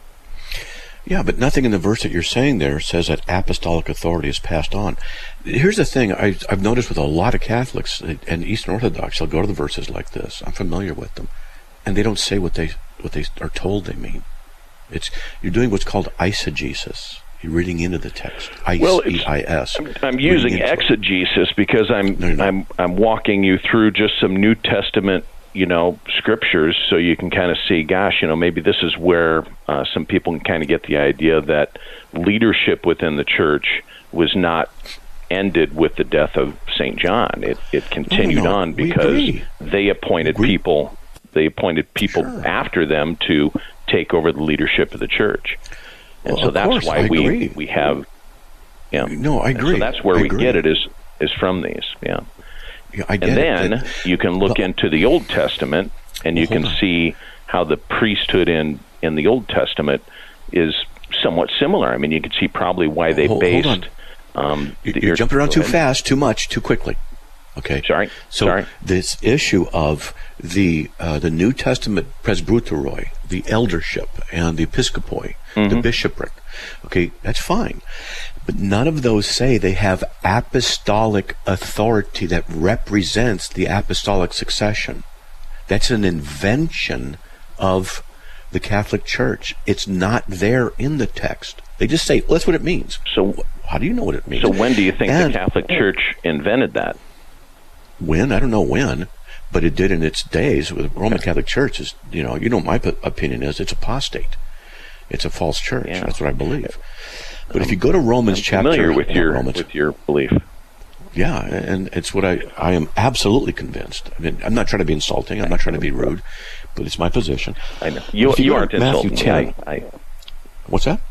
C: Yeah, but nothing in the verse that you're saying there says that apostolic authority is passed on. Here's the thing I, I've noticed with a lot of Catholics and Eastern Orthodox, they'll go to the verses like this. I'm familiar with them. And they don't say what they what they are told they mean. It's You're doing what's called eisegesis. You're reading into the text. Eis,
F: well,
C: E I S.
F: I'm, I'm using exegesis because I'm
C: no,
F: I'm I'm walking you through just some New Testament, you know, scriptures, so you can kind of see, gosh, you know, maybe this is where uh, some people can kind of get the idea that leadership within the church was not ended with the death of Saint John. It it continued
C: no, no,
F: on because they appointed
C: we,
F: people. They appointed people
C: sure.
F: after them to take over the leadership of the church, and
C: well,
F: so that's
C: course,
F: why
C: I
F: we
C: agree.
F: we have. Yeah,
C: no, I agree.
F: And so that's where
C: I
F: we
C: agree.
F: get it is is from these. Yeah.
C: Yeah, I get
F: and then
C: it, but,
F: you can look
C: well,
F: into the Old Testament, and you
C: well,
F: can
C: on.
F: see how the priesthood in, in the Old Testament is somewhat similar. I mean, you can see probably why they
C: hold,
F: based.
C: Hold on.
F: Um,
C: you're,
F: the,
C: you're jumping around too
F: ahead.
C: fast, too much, too quickly. Okay.
F: Sorry.
C: So
F: Sorry.
C: this issue of the uh, the New Testament presbyteroi, the eldership, and the episcopoi,
F: Mm-hmm.
C: the bishopric, okay, that's fine. But none of those say they have apostolic authority that represents the apostolic succession. That's an invention of the Catholic Church. It's not there in the text. They just say, well, that's what it means.
F: So
C: how do you know what it means?
F: So when do you think
C: and
F: the Catholic Church invented that?
C: When? I don't know when, but it did in its days. With the Roman Catholic Church is, you know, you know, my p- opinion is it's apostate. It's a false church.
F: Yeah.
C: That's what I believe. But if you go to Romans
F: I'm
C: chapter,
F: familiar with
C: not
F: your
C: Romans,
F: with your belief.
C: yeah, and it's what I I am absolutely convinced. I mean, I'm not trying to be insulting. I'm not trying to be rude, but it's my position.
F: I know you.
C: If you
F: You,
C: go to
F: aren't
C: Matthew
F: insulting
C: ten,
F: me. I, I,
C: What's that?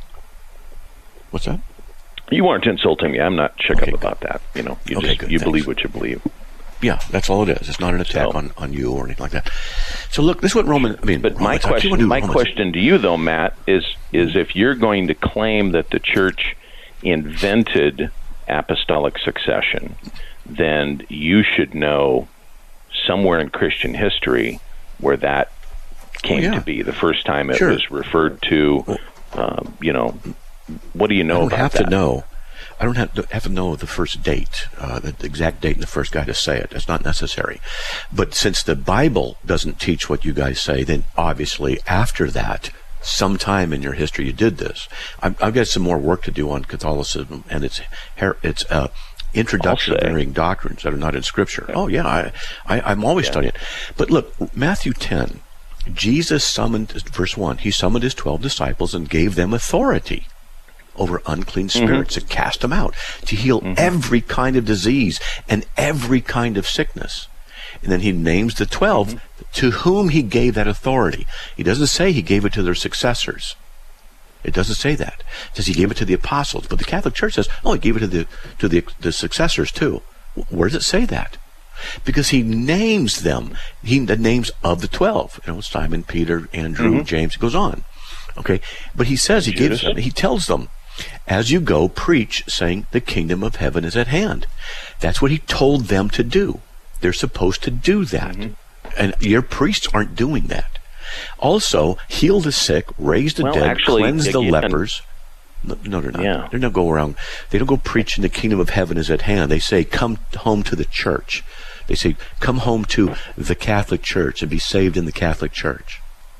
C: What's that?
F: you aren't insulting me. I'm not shook
C: Okay,
F: up
C: good.
F: about that. You know, you
C: Okay,
F: just
C: good,
F: you
C: thanks.
F: believe what you believe.
C: Yeah, that's all it is. It's not an attack
F: So-
C: on, on you or anything like that. So look, this is what Roman. I mean,
F: But my
C: Romans, I keep
F: question,
C: on doing
F: my
C: Romans.
F: question to you, though, Matt, is is if you're going to claim that the church invented apostolic succession, then you should know somewhere in Christian history where that came
C: Oh, yeah.
F: to be. The first time it
C: Sure.
F: was referred to, um, you know, what do you know
C: I don't
F: about
C: have
F: that?
C: to know. I don't have to have to know the first date, uh, the, the exact date, and the first guy to say it. That's not necessary. But since the Bible doesn't teach what you guys say, then obviously after that, sometime in your history, you did this. I've, I've got some more work to do on Catholicism and its her- its uh, introduction
F: I'll
C: of
F: say.
C: varying doctrines that are not in Scripture. Oh yeah, I, I I'm always
F: Yeah.
C: studying. But look, Matthew ten, Jesus summoned, verse one, he summoned his twelve disciples and gave them authority over unclean spirits
F: Mm-hmm.
C: to cast them out, to heal
F: Mm-hmm.
C: every kind of disease and every kind of sickness. And then he names the twelve
F: Mm-hmm.
C: to whom he gave that authority. He doesn't say he gave it to their successors. It doesn't say that. It says he gave it to the apostles. But the Catholic Church says, oh, he gave it to the to the, the successors too. Where does it say that? Because he names them. He the names of the twelve. You know, Simon, Peter, Andrew,
F: Mm-hmm.
C: James. It goes on. Okay, but he says he gives
F: Judas.
C: them. He tells them, as you go, preach, saying the kingdom of heaven is at hand. That's what he told them to do. They're supposed to do that,
F: Mm-hmm.
C: and your priests aren't doing that. Also, heal the sick, raise the
F: Well,
C: dead,
F: actually,
C: cleanse the
F: again-
C: lepers. No, no, they're not.
F: Yeah.
C: They don't go around. They don't go preaching the kingdom of heaven is at hand. They say, come home to the church. They say, come home to the Catholic Church and be saved in the Catholic Church.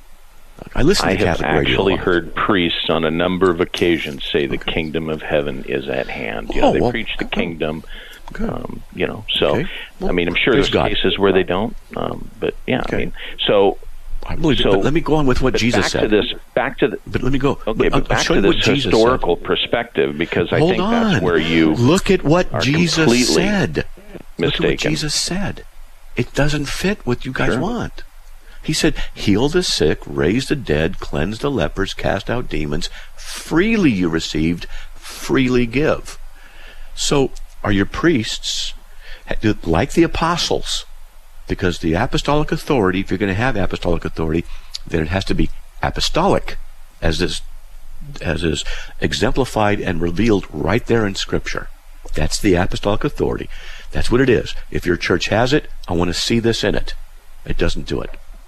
C: I listen
F: I
C: to
F: have
C: Catholic radio.
F: actually
C: a lot.
F: heard priests on a number of occasions say the kingdom of heaven is at hand. You know,
C: Oh,
F: they
C: well,
F: preach the kingdom.
C: Good.
F: Um, you know, so
C: Okay. Well,
F: I mean, I'm sure
C: praise
F: there's
C: God.
F: cases where they don't. Um, but yeah,
C: Okay.
F: I mean, so
C: I believe
F: so-
C: it, but let me go on with what
F: but
C: Jesus
F: back
C: said.
F: to this. Back to the.
C: But let me go.
F: Okay,
C: I'll-
F: but
C: I'll
F: back
C: show
F: to
C: you what
F: this
C: Jesus
F: historical perspective, because I
C: Hold
F: think
C: on.
F: that's where you
C: Look at what
F: are
C: Jesus
F: completely
C: said. Look at what
F: mistaken.
C: Jesus said. It doesn't fit what you guys
F: Sure.
C: want. He said, heal the sick, raise the dead, cleanse the lepers, cast out demons. Freely you received, freely give. So are your priests like the apostles? Because the apostolic authority, if you're going to have apostolic authority, then it has to be apostolic, as is, as is exemplified and revealed right there in Scripture. That's the apostolic authority. That's what it is. If your church has it, I want to see this in it. It doesn't do it.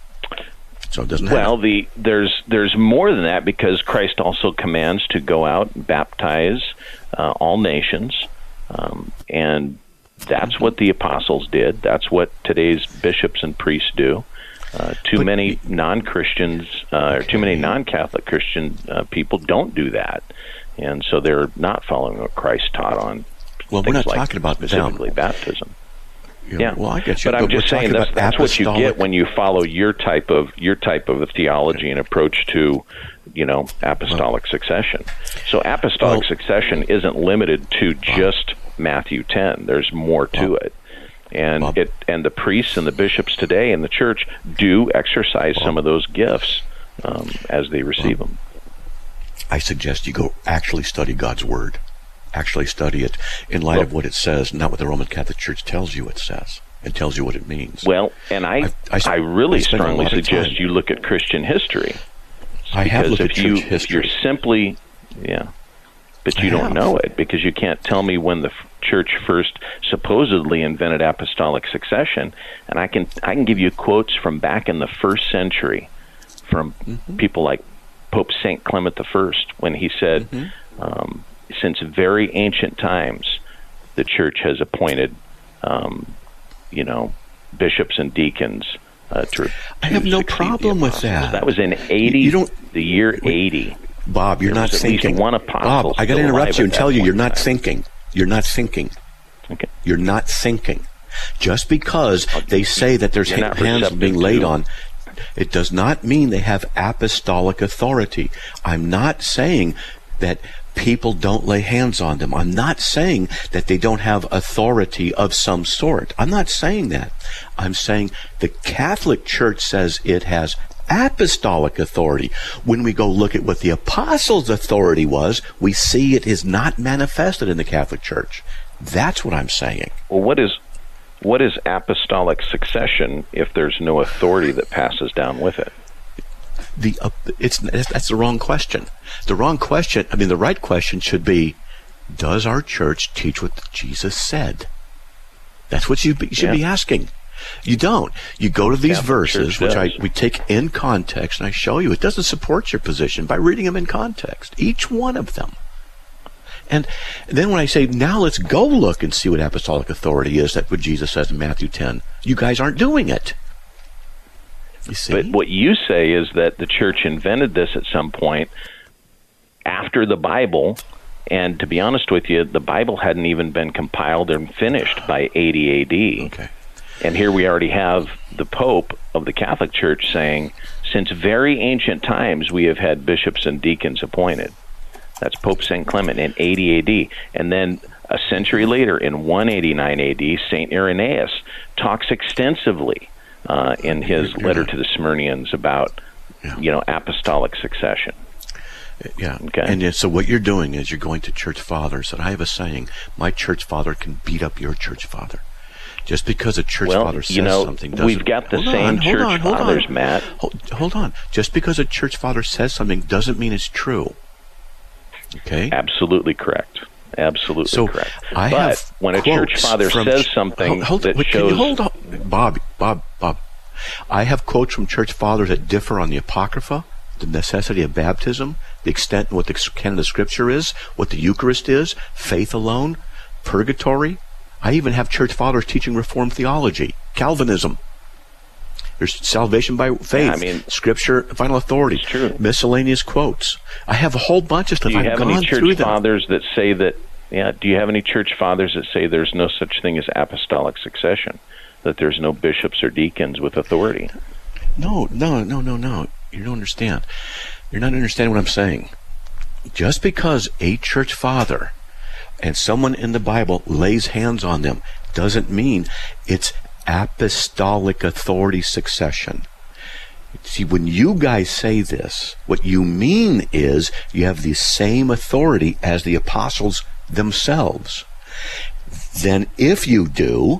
C: So it doesn't
F: well,
C: have it.
F: the there's there's more than that, because Christ also commands to go out and baptize uh, all nations, um, and that's what the apostles did. That's what today's bishops and priests do. Uh, too
C: But-
F: many non-Christians, uh, or too many non-Catholic Christian uh, people don't do that, and so they're not following what Christ taught on.
C: Well, we're
F: things
C: not
F: like
C: talking about them.
F: specifically baptism.
C: You know,
F: Yeah,
C: Well, I get you.
F: but I'm just
C: we're
F: saying
C: talking
F: that's,
C: about
F: that's what you
C: apostolic-
F: get when you follow your type of your type of theology and approach to, you know, apostolic succession. So apostolic
C: Well-
F: succession isn't limited to just Matthew ten. There's more to
C: Well-
F: it, and
C: Well-
F: it and the priests and the bishops today in the church do exercise some of those gifts um, as they receive them.
C: I suggest you go actually study God's Word. Actually study it in light of what it says, not what the Roman Catholic Church tells you it says and tells you what it means.
F: Well, and I
C: I- I-
F: I, really
C: I spend a
F: strongly
C: lot of
F: suggest
C: time-
F: you look at Christian history.
C: I have
F: Because
C: looked
F: if
C: at
F: you
C: church
F: if
C: history.
F: you're simply yeah, but
C: I
F: you don't
C: have.
F: know it, because you can't tell me when the f- church first supposedly invented apostolic succession, and I can I can give you quotes from back in the first century from
C: Mm-hmm.
F: people like Pope Saint Clement the First, when he said,
C: Mm-hmm.
F: um, since very ancient times, the church has appointed, um, you know, bishops and deacons. Uh, to,
C: I have
F: to
C: no
F: succeed the
C: problem with
F: apostles.
C: that.
F: That was in eighty.
C: You don't-
F: the year eighty.
C: Bob, you're
F: There
C: not
F: was at least
C: thinking.
F: one apostle
C: Bob, I got to
F: still
C: interrupt
F: alive
C: you
F: at
C: and
F: that
C: tell you
F: point
C: you're
F: in
C: not
F: time.
C: thinking. You're not thinking.
F: Okay.
C: You're not thinking. Just because they say that there's
F: You're not
C: hands
F: receptive
C: being laid
F: to-
C: on, it does not mean they have apostolic authority. I'm not saying that people don't lay hands on them. I'm not saying that they don't have authority of some sort. I'm not saying that. I'm saying the Catholic Church says it has apostolic authority. When we go look at what the apostles' authority was, we see it is not manifested in the Catholic Church. That's what I'm saying.
F: Well, what is what is apostolic succession if there's no authority that passes down with it?
C: The uh, it's that's the wrong question. The wrong question. I mean, the right question should be: does our church teach what Jesus said? That's what you be, should
F: Yeah.
C: be asking. You don't. You go to these
F: Catholic
C: verses,
F: Church
C: which I
F: does.
C: we take in context, and I show you it doesn't support your position by reading them in context, each one of them. And then when I say, now let's go look and see what apostolic authority is, that's what Jesus says in Matthew ten. You guys aren't doing it. You see?
F: But what you say is that the church invented this at some point after the Bible, and to be honest with you, the Bible hadn't even been compiled and finished by eighty A D.
C: Okay.
F: And here we already have the Pope of the Catholic Church saying, since very ancient times we have had bishops and deacons appointed. That's Pope Saint Clement in eighty A D. And then a century later, in one eighty-nine A D, Saint Irenaeus talks extensively uh, in his
C: You're
F: letter
C: right.
F: to the Smyrnians about,
C: Yeah.
F: you know, apostolic succession.
C: Yeah.
F: Okay.
C: And uh, so what you're doing is you're going to church fathers. And I have a saying, my church father can beat up your church father. Just because a church
F: Well,
C: father says
F: you know,
C: something doesn't...
F: we've got the
C: Hold
F: same
C: on, hold
F: church
C: on, hold
F: fathers,
C: on.
F: Matt.
C: Hold, hold on. Just because a church father says something doesn't mean it's true. Okay?
F: Absolutely correct. Absolutely
C: So
F: correct.
C: I
F: but
C: have
F: when a church
C: quotes
F: father
C: from
F: says
C: ch-
F: something
C: hold, hold,
F: that
C: wait, can
F: shows...
C: you hold on? Bob, Bob, Bob. I have quotes from church fathers that differ on the Apocrypha, the necessity of baptism, the extent and what the canon of Scripture is, what the Eucharist is, faith alone, purgatory. I even have church fathers teaching Reformed theology, Calvinism. There's salvation by faith,
F: Yeah, I mean,
C: Scripture, final authority,
F: it's true.
C: miscellaneous quotes. I have a whole bunch of stuff.
F: Do you
C: I've
F: have
C: gone
F: any
C: through
F: church
C: them.
F: fathers that say that? Yeah. Do you have any church fathers that say there's no such thing as apostolic succession? That there's no bishops or deacons with authority?
C: No, no, no, no, no. You don't understand. You're not understanding what I'm saying. Just because a church father and someone in the Bible lays hands on them doesn't mean it's apostolic authority succession. See, when you guys say this, what you mean is you have the same authority as the apostles themselves. Then if you do,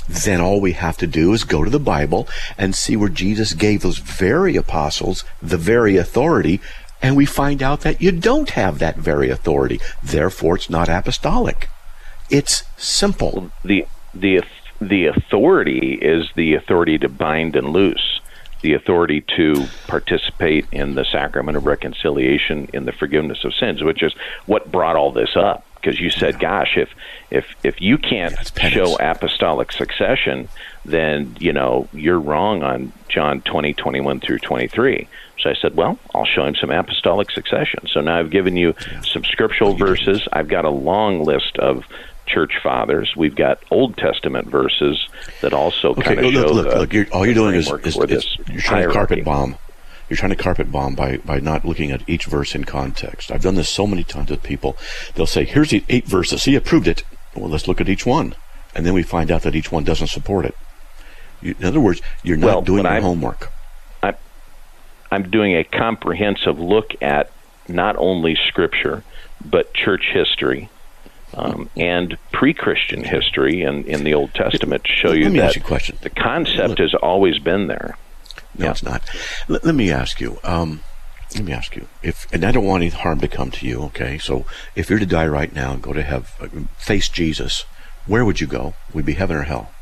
C: then all we have to do is go to the Bible and see where Jesus gave those very apostles the very authority, and we find out that you don't have that very authority. Therefore, it's not apostolic. It's simple.
F: The the the authority is the authority to bind and loose, the authority to participate in the sacrament of reconciliation, in the forgiveness of sins, which is what brought all this up. Because you said, gosh, if if if you can't show apostolic succession, then, you know, you're wrong on John twenty, twenty-one through twenty-three. So I said, well, I'll show him some apostolic succession. So now I've given you some scriptural verses. I've got a long list of church fathers. We've got Old Testament verses that also
C: okay,
F: kind of
C: look,
F: show
C: look,
F: the
C: look, you're, all you're doing is, is,
F: for
C: is
F: this
C: you're trying to carpet
F: hierarchy.
C: bomb. You're trying to carpet bomb by, by not looking at each verse in context. I've done this so many times with people. They'll say, here's the eight verses. See, I proved it. Well, let's look at each one. And then we find out that each one doesn't support it. You, in other words, you're not
F: well,
C: doing your
F: I'm,
C: homework.
F: I'm, I'm doing a comprehensive look at not only Scripture, but church history um, and pre-Christian history in, in the Old Testament to show you
C: Let me
F: that
C: ask you a question.
F: the concept
C: Look,
F: has always been there.
C: No,
F: Yeah.
C: it's not. Let, let me ask you. Um, let me ask you. If and I don't want any harm to come to you. Okay, so if you're to die right now and go to have face Jesus, where would you go? Would it be heaven or hell?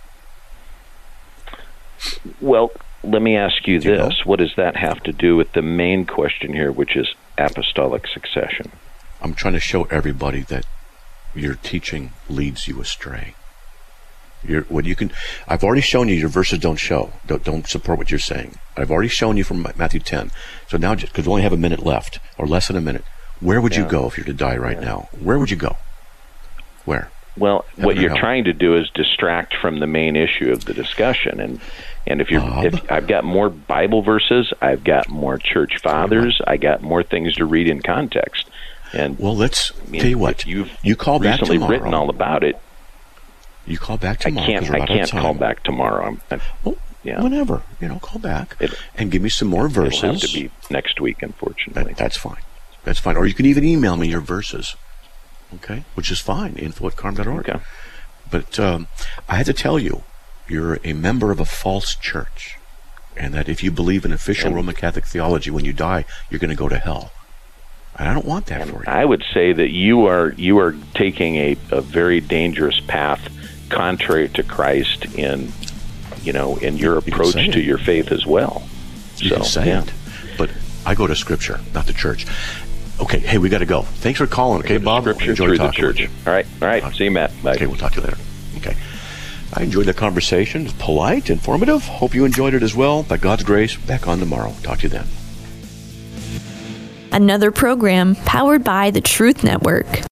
F: Well, let me ask you
C: Do you
F: this. What does that have to do with the main question here, which is apostolic succession?
C: I'm trying to show everybody that your teaching leads you astray. You're, what you can, I've already shown you your verses don't show, don't, don't support what you're saying. I've already shown you from Matthew ten. So now, just because we only have a minute left, or less than a minute, where would
F: Yeah.
C: you go if you're to die right
F: Yeah.
C: now? Where would you go? Where?
F: Well,
C: Heaven
F: what
C: or
F: you're
C: hell?
F: trying to do is distract from the main issue of the discussion, and and if you're,
C: Bob?
F: if I've got more Bible verses, I've got more church fathers, I got more things to read in context. And
C: Well, let's
F: I mean,
C: tell you what.
F: if you've
C: You call back
F: recently
C: tomorrow.
F: written all about it.
C: You call back
F: I
C: tomorrow. 'cause
F: can't.
C: we're
F: I
C: out of
F: can't
C: time.
F: call back tomorrow. I'm, I'm,
C: Well,
F: yeah.
C: whenever, you know, call back
F: It-
C: and give me some more verses.
F: It'll have to be next week, unfortunately.
C: That, that's fine. That's fine. Or you can even email me your verses. Okay, which is fine. info at carm dot org.
F: Okay.
C: But um, I had to tell you, you're a member of a false church, and that if you believe in official
F: And-
C: Roman Catholic theology, when you die, you're going to go to hell. And I don't want that for you.
F: I would say that you are you are taking a, a very dangerous path, contrary to Christ in, you know, in your
C: You can
F: approach
C: say
F: to
C: it.
F: your faith as well.
C: You
F: so,
C: can say
F: yeah.
C: it, but I go to Scripture, not the church. Okay, hey, we got to go. Thanks for calling. Okay,
F: Go to
C: Bob.
F: Scripture
C: Enjoy
F: through the
C: talking with
F: church.
C: you.
F: All right, all right. See you, Matt. Bye.
C: Okay, we'll talk to you later. Okay. I enjoyed the conversation. It's polite, informative. Hope you enjoyed it as well. By God's grace, back on tomorrow. Talk to you then.
A: Another program powered by the Truth Network.